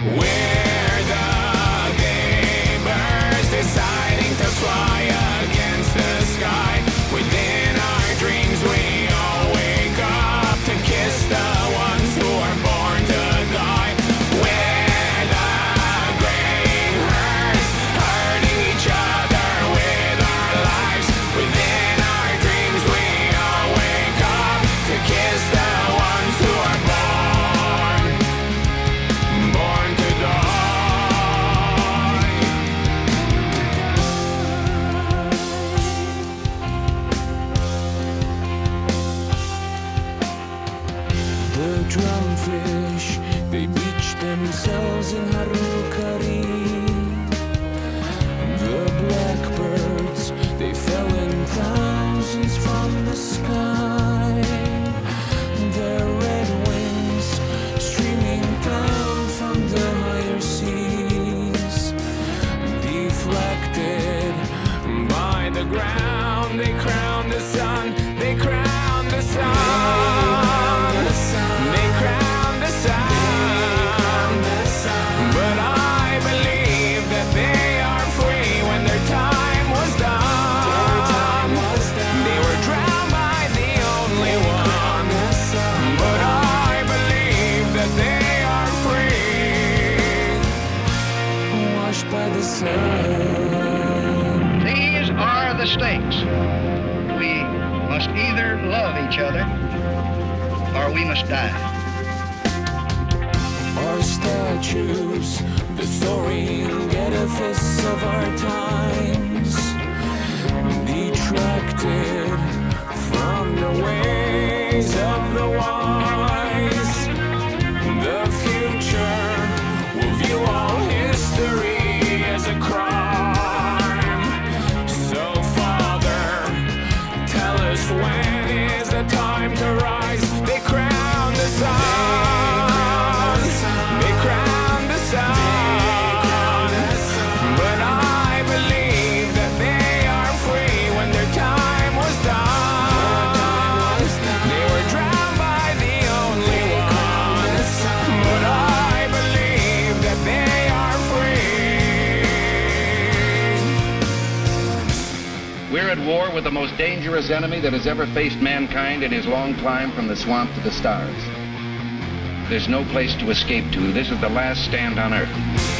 We're the gamers deciding to fly against the sky. Within our dreams we all wake up to kiss the ones who are born to die. We're the grey herds, hurting each other with our lives. Within our dreams we all wake up to kiss the ones who are born to die. The drumfish, they beach themselves in Harukari. The blackbirds, they fell in thousands from the sky. Their red wings streaming down from the higher seas, deflected by the ground. They crown the sun, they crown the sun, they crown the sun. But I believe that they are free when their time was done. They were drowned by the only one, but I believe that they are free, washed by the sun. These are the stakes. We must either love each other or we must die. Our statues, the soaring edifice of our times, detracted from the ways of the wise. The future will view all history as a crime. So, Father, tell us when is the time to rise. They crown the sun, they crown the sun. But I believe that they are free when their time was done. They were drowned by the only one, but I believe that they are free. We're at war with the most dangerous enemy that has ever faced mankind in his long climb from the swamp to the stars. There's no place to escape to. This is the last stand on Earth.